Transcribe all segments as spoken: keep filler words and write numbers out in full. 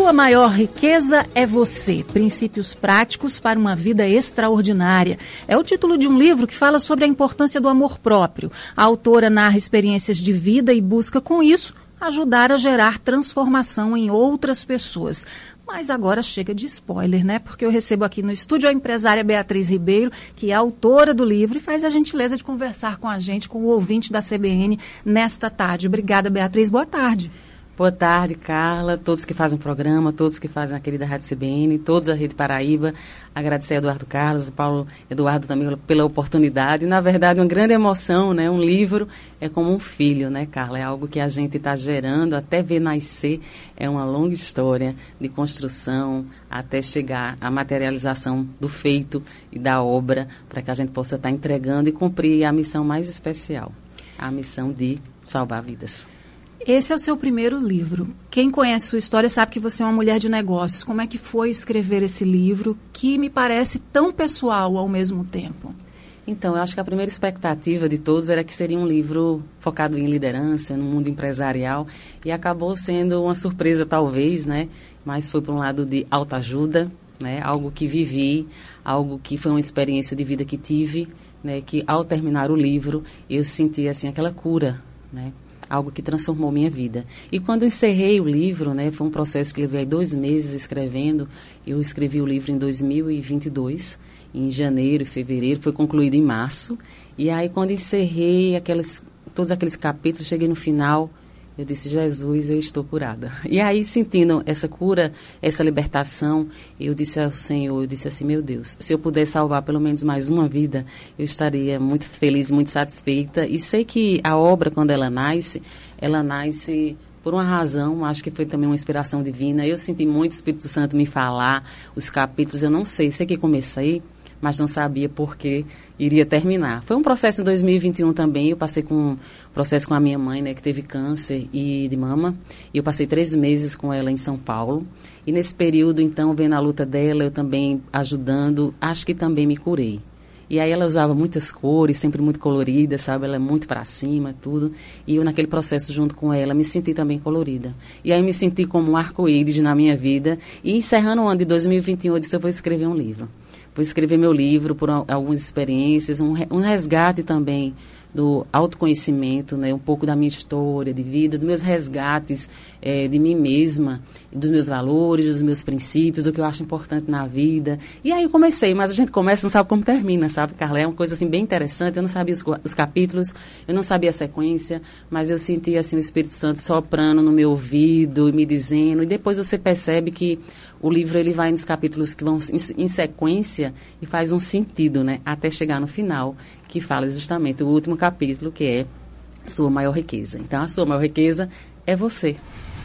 Sua maior riqueza é você. Princípios práticos para uma vida extraordinária. É o título de um livro que fala sobre a importância do amor próprio. A autora narra experiências de vida e busca, com isso, ajudar a gerar transformação em outras pessoas. Mas agora chega de spoiler, né? Porque eu recebo aqui no estúdio a empresária Beatriz Ribeiro, que é autora do livro e faz a gentileza de conversar com a gente, com o ouvinte da C B N, nesta tarde. Obrigada, Beatriz. Boa tarde. Boa tarde, Carla, todos que fazem o programa, todos que fazem a querida Rádio C B N, todos da Rede Paraíba. Agradecer a Eduardo Carlos, Paulo Eduardo também pela oportunidade. Na verdade, uma grande emoção, né? Um livro é como um filho, né, Carla? É algo que a gente está gerando até ver nascer. É uma longa história de construção até chegar à materialização do feito e da obra para que a gente possa estar entregando e cumprir a missão mais especial, a missão de salvar vidas. Esse é o seu primeiro livro. Quem conhece sua história sabe que você é uma mulher de negócios. Como é que foi escrever esse livro, que me parece tão pessoal ao mesmo tempo? Então, eu acho que a primeira expectativa de todos era que seria um livro focado em liderança, no mundo empresarial, e acabou sendo uma surpresa, talvez, né? Mas foi para um lado de autoajuda, né? Algo que vivi, algo que foi uma experiência de vida que tive, né? Que ao terminar o livro, eu senti, assim, aquela cura, né? Algo que transformou minha vida. E quando encerrei o livro, né, foi um processo que levei dois meses escrevendo. Eu escrevi o livro em dois mil e vinte e dois, em janeiro e fevereiro, foi concluído em março. E aí, quando encerrei aquelas, todos aqueles capítulos, cheguei no final, eu disse, Jesus, eu estou curada. E aí, sentindo essa cura, essa libertação, eu disse ao Senhor, eu disse assim, meu Deus, se eu puder salvar pelo menos mais uma vida, eu estaria muito feliz, muito satisfeita. E sei que a obra, quando ela nasce, ela nasce por uma razão, acho que foi também uma inspiração divina. Eu senti muito o Espírito Santo me falar, os capítulos, eu não sei, sei que comecei, mas não sabia por que iria terminar. Foi um processo em dois mil e vinte e um também, eu passei com um processo com a minha mãe, né, que teve câncer e de mama, e eu passei três meses com ela em São Paulo, e nesse período, então, vendo a luta dela, eu também ajudando, acho que também me curei. E aí ela usava muitas cores, sempre muito colorida, sabe, ela é muito pra cima, tudo, e eu naquele processo junto com ela me senti também colorida. E aí me senti como um arco-íris na minha vida, e encerrando o ano de dois mil e vinte e um, eu disse, eu vou escrever um livro. Vou escrever meu livro por algumas experiências, um, um resgate também do autoconhecimento, né, um pouco da minha história de vida, dos meus resgates é, de mim mesma, dos meus valores, dos meus princípios, do que eu acho importante na vida. E aí eu comecei, mas a gente começa e não sabe como termina, sabe, Carla? É uma coisa assim bem interessante, eu não sabia os, os capítulos, eu não sabia a sequência, mas eu senti assim o Espírito Santo soprando no meu ouvido e me dizendo, e depois você percebe que o livro ele vai nos capítulos que vão em, em sequência e faz um sentido, né, até chegar no final, que fala justamente o último capítulo, que é Sua Maior Riqueza. Então, a sua maior riqueza é você.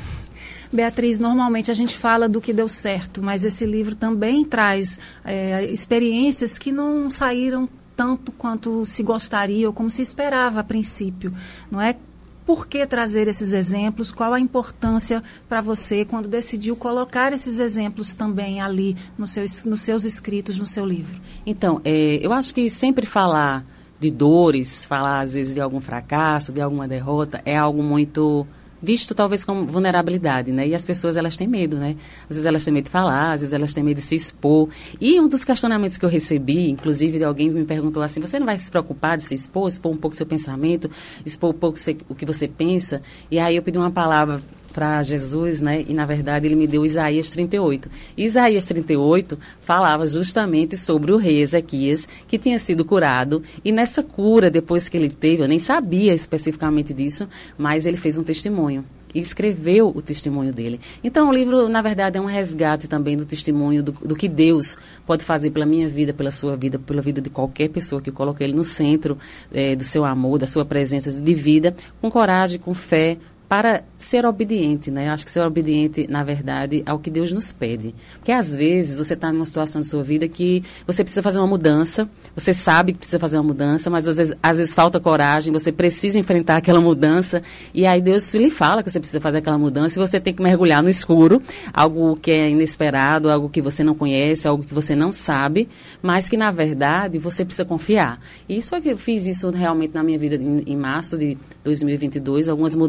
Beatriz, normalmente a gente fala do que deu certo, mas esse livro também traz é, experiências que não saíram tanto quanto se gostaria ou como se esperava a princípio, não é? Por que trazer esses exemplos? Qual a importância para você quando decidiu colocar esses exemplos também ali nos seus, nos seus escritos, no seu livro? Então, é, eu acho que sempre falar de dores, falar às vezes de algum fracasso, de alguma derrota, é algo muito visto talvez como vulnerabilidade, né? E as pessoas, elas têm medo, né? Às vezes elas têm medo de falar, às vezes elas têm medo de se expor. E um dos questionamentos que eu recebi, inclusive de alguém que me perguntou assim, você não vai se preocupar de se expor, expor um pouco seu pensamento, expor um pouco o que você pensa? E aí eu pedi uma palavra para Jesus, né? E na verdade ele me deu Isaías trinta e oito. Isaías trinta e oito falava justamente sobre o rei Ezequias, que tinha sido curado, e nessa cura, depois que ele teve, eu nem sabia especificamente disso, mas ele fez um testemunho. E escreveu o testemunho dele. Então, o livro, na verdade, é um resgate também do testemunho do, do que Deus pode fazer pela minha vida, pela sua vida, pela vida de qualquer pessoa que coloque ele no centro é, do seu amor, da sua presença de vida, com coragem, com fé, para ser obediente, né? Eu acho que ser obediente, na verdade, ao que Deus nos pede. Porque, às vezes, você está numa situação de sua vida que você precisa fazer uma mudança, você sabe que precisa fazer uma mudança, mas, às vezes, às vezes falta coragem, você precisa enfrentar aquela mudança, e aí Deus lhe fala que você precisa fazer aquela mudança, e você tem que mergulhar no escuro, algo que é inesperado, algo que você não conhece, algo que você não sabe, mas que, na verdade, você precisa confiar. E isso é que eu fiz isso realmente na minha vida em, em março de dois mil e vinte e dois, algumas mudanças aconteceram,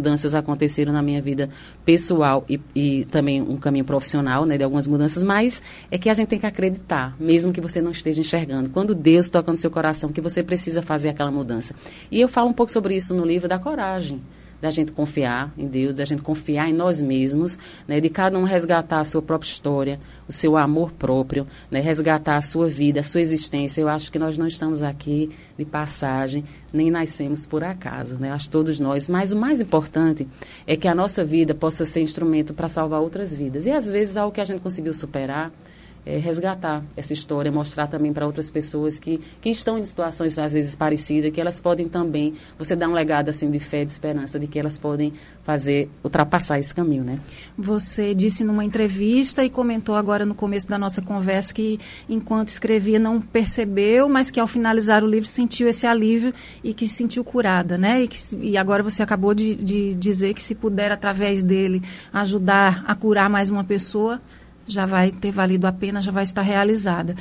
aconteceram na minha vida pessoal e, e também um caminho profissional, né, de algumas mudanças, mas é que a gente tem que acreditar, mesmo que você não esteja enxergando. Quando Deus toca no seu coração, que você precisa fazer aquela mudança. E eu falo um pouco sobre isso no livro da coragem, da gente confiar em Deus, da gente confiar em nós mesmos, né, de cada um resgatar a sua própria história, o seu amor próprio, né, resgatar a sua vida, a sua existência. Eu acho que nós não estamos aqui de passagem, nem nascemos por acaso, né, acho que todos nós. Mas o mais importante é que a nossa vida possa ser instrumento para salvar outras vidas. E às vezes algo que a gente conseguiu superar, É, resgatar essa história, mostrar também para outras pessoas que, que estão em situações às vezes parecidas, que elas podem também, você dá um legado assim de fé, de esperança, de que elas podem fazer, ultrapassar esse caminho, né? Você disse numa entrevista e comentou agora no começo da nossa conversa que enquanto escrevia não percebeu, mas que ao finalizar o livro sentiu esse alívio e que se sentiu curada, né? E, que, e agora você acabou de, de dizer que se puder através dele ajudar a curar mais uma pessoa, já vai ter valido a pena, já vai estar realizada.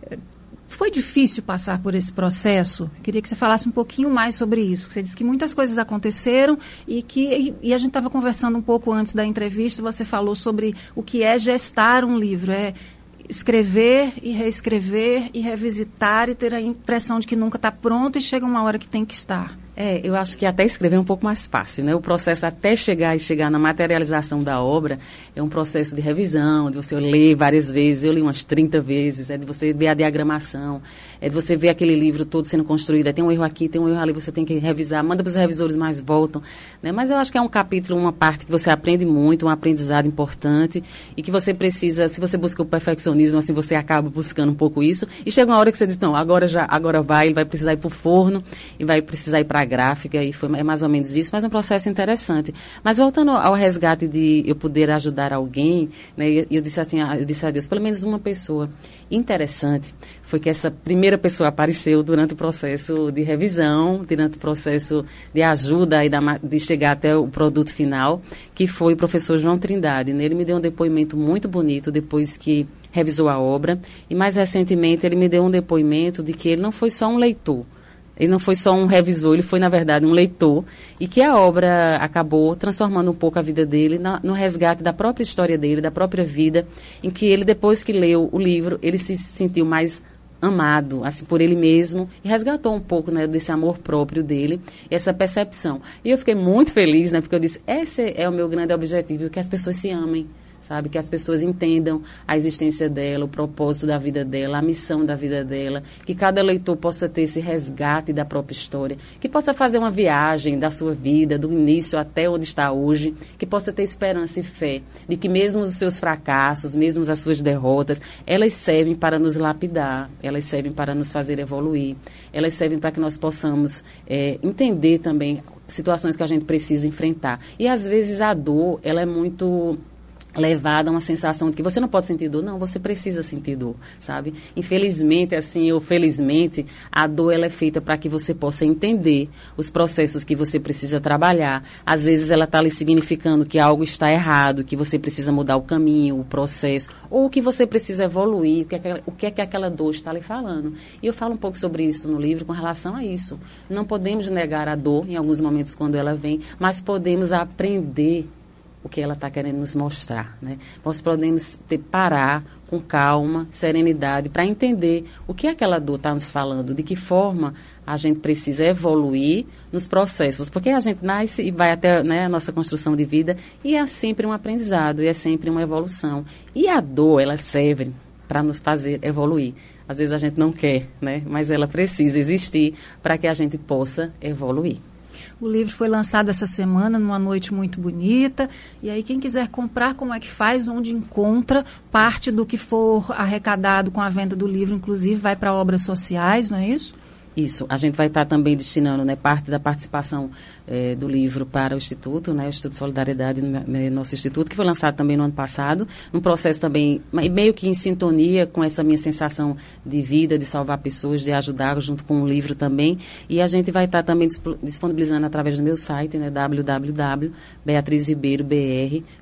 Foi difícil passar por esse processo? Queria que você falasse um pouquinho mais sobre isso. Você disse que muitas coisas aconteceram e que e, e a gente estava conversando um pouco antes da entrevista, você falou sobre o que é gestar um livro, é escrever e reescrever e revisitar e ter a impressão de que nunca está pronto e chega uma hora que tem que estar. É, eu acho que até escrever é um pouco mais fácil, né? O processo até chegar e chegar na materialização da obra é um processo de revisão, de você ler várias vezes, eu li umas trinta vezes, é de você ver a diagramação, é de você ver aquele livro todo sendo construído, é, tem um erro aqui, tem um erro ali, você tem que revisar, manda para os revisores, mais voltam, né? Mas eu acho que é um capítulo, uma parte que você aprende muito, um aprendizado importante e que você precisa, se você busca o perfeccionismo, assim, você acaba buscando um pouco isso e chega uma hora que você diz, não, agora já, agora vai, ele vai precisar ir para o forno e vai precisar ir para a gráfica e foi é mais ou menos isso, mas é um processo interessante. Mas voltando ao resgate de eu poder ajudar alguém, né, eu, eu disse assim, eu disse a Deus, pelo menos uma pessoa. Interessante foi que essa primeira pessoa apareceu durante o processo de revisão, durante o processo de ajuda e da, de chegar até o produto final, que foi o professor João Trindade. Ele me deu um depoimento muito bonito depois que revisou a obra e mais recentemente ele me deu um depoimento de que ele não foi só um leitor, ele não foi só um revisor, ele foi, na verdade, um leitor, e que a obra acabou transformando um pouco a vida dele na, no resgate da própria história dele, da própria vida, em que ele, depois que leu o livro, ele se sentiu mais amado, assim, por ele mesmo, e resgatou um pouco, né, desse amor próprio dele, essa percepção. E eu fiquei muito feliz, né, porque eu disse, esse é o meu grande objetivo, que as pessoas se amem, sabe, que as pessoas entendam a existência dela, o propósito da vida dela, a missão da vida dela, que cada leitor possa ter esse resgate da própria história, que possa fazer uma viagem da sua vida, do início até onde está hoje, que possa ter esperança e fé, de que mesmo os seus fracassos, mesmo as suas derrotas, elas servem para nos lapidar, elas servem para nos fazer evoluir, elas servem para que nós possamos é, entender também situações que a gente precisa enfrentar. E às vezes a dor, ela é muito levada a uma sensação de que você não pode sentir dor. Não, você precisa sentir dor, sabe? Infelizmente, assim, ou felizmente, a dor ela é feita para que você possa entender os processos que você precisa trabalhar. Às vezes ela está ali significando que algo está errado, que você precisa mudar o caminho, o processo, ou que você precisa evoluir, o que é que, o que, é que aquela dor está lhe falando. E eu falo um pouco sobre isso no livro com relação a isso. Não podemos negar a dor em alguns momentos quando ela vem, mas podemos aprender o que ela está querendo nos mostrar, né? Nós podemos ter, parar com calma, serenidade, para entender o que aquela dor está nos falando, de que forma a gente precisa evoluir nos processos, porque a gente nasce e vai até, né, a nossa construção de vida e é sempre um aprendizado, e é sempre uma evolução. E a dor, ela serve para nos fazer evoluir. Às vezes a gente não quer, né? Mas ela precisa existir para que a gente possa evoluir. O livro foi lançado essa semana, numa noite muito bonita. E aí, quem quiser comprar, como é que faz? Onde encontra? Parte do que for arrecadado com a venda do livro, inclusive, vai para obras sociais, não é isso? Isso. A gente vai estar também destinando, né, parte da participação eh, do livro para o Instituto, né, o Instituto de Solidariedade, né, nosso Instituto, que foi lançado também no ano passado, um processo também meio que em sintonia com essa minha sensação de vida, de salvar pessoas, de ajudar junto com o livro também. E a gente vai estar também disponibilizando através do meu site, né, w w w ponto beatriz ribeiro b r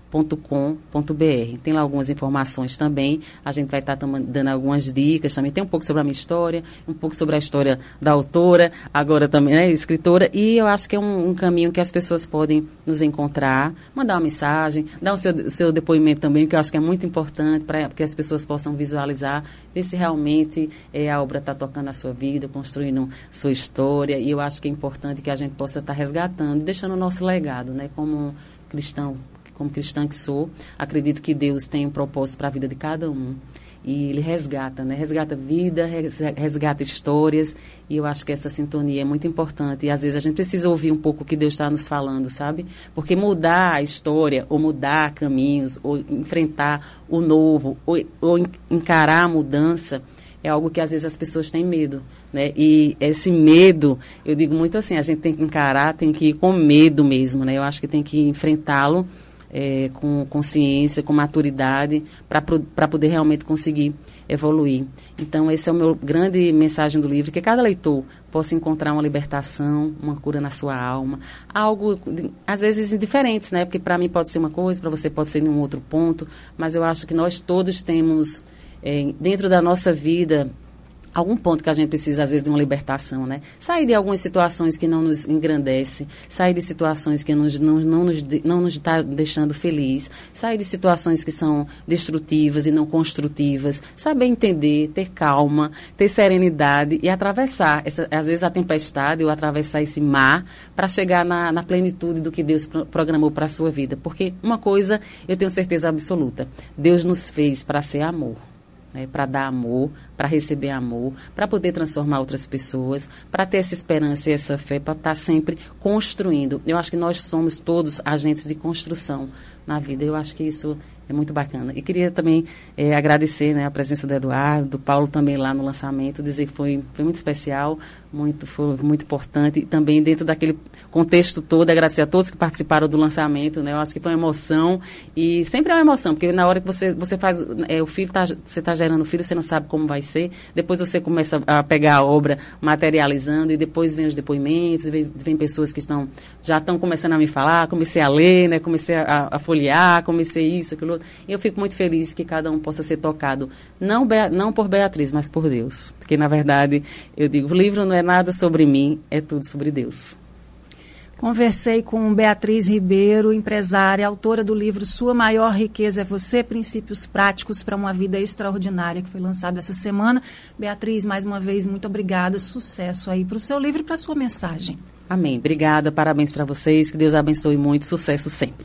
ponto com ponto b r. Tem lá algumas informações também. A gente vai estar tá dando algumas dicas também. Tem um pouco sobre a minha história, um pouco sobre a história da autora, agora também, né, escritora. E eu acho que é um, um caminho que as pessoas podem nos encontrar, mandar uma mensagem, dar o seu, o seu depoimento também, que eu acho que é muito importante para que as pessoas possam visualizar, ver se realmente é, a obra está tocando a sua vida, construindo sua história. E eu acho que é importante que a gente possa estar tá resgatando, deixando o nosso legado, né, como cristão. Como cristã que sou, acredito que Deus tem um propósito para a vida de cada um. E Ele resgata, né? Resgata vida, resgata histórias. E eu acho que essa sintonia é muito importante. E às vezes a gente precisa ouvir um pouco o que Deus está nos falando, sabe? Porque mudar a história, ou mudar caminhos, ou enfrentar o novo, ou, ou encarar a mudança, é algo que às vezes as pessoas têm medo, né? E esse medo, eu digo muito assim, a gente tem que encarar, tem que ir com medo mesmo, né? Eu acho que tem que enfrentá-lo É, com consciência, com maturidade, para poder realmente conseguir evoluir. Então, esse é o meu grande mensagem do livro, que cada leitor possa encontrar uma libertação, uma cura na sua alma, algo, às vezes, diferentes, né? Porque para mim pode ser uma coisa, para você pode ser em um outro ponto, mas eu acho que nós todos temos, é, dentro da nossa vida, algum ponto que a gente precisa, às vezes, de uma libertação, né? Sair de algumas situações que não nos engrandecem, sair de situações que nos, não, não nos não nos está deixando feliz, sair de situações que são destrutivas e não construtivas, saber entender, ter calma, ter serenidade e atravessar, essa, às vezes, a tempestade ou atravessar esse mar para chegar na, na plenitude do que Deus pro, programou para a sua vida. Porque uma coisa eu tenho certeza absoluta, Deus nos fez para ser amor. Né, para dar amor, para receber amor, para poder transformar outras pessoas, para ter essa esperança e essa fé, para estar sempre construindo. Eu acho que nós somos todos agentes de construção na vida. Eu acho que isso é muito bacana. E queria também é, agradecer, né, a presença do Eduardo, do Paulo também lá no lançamento, dizer que foi, foi muito especial, muito, foi muito importante. E também dentro daquele contexto todo, agradecer a todos que participaram do lançamento, né? Eu acho que foi uma emoção e sempre é uma emoção, porque na hora que você, você faz, é, o filho, tá, você está gerando o filho, você não sabe como vai ser, depois você começa a pegar a obra materializando e depois vem os depoimentos, vem, vem pessoas que estão, já estão começando a me falar, comecei a ler, né? Comecei a, a folhear, comecei isso, aquilo outro. E eu fico muito feliz que cada um possa ser tocado, não, não por Beatriz, mas por Deus. Porque, na verdade, eu digo, o livro não é nada sobre mim, é tudo sobre Deus. Conversei com Beatriz Ribeiro, empresária, autora do livro Sua Maior Riqueza é Você, Princípios Práticos para uma Vida Extraordinária, que foi lançado essa semana. Beatriz, mais uma vez, muito obrigada. Sucesso aí para o seu livro e para a sua mensagem. Amém. Obrigada, parabéns para vocês, que Deus abençoe muito, sucesso sempre.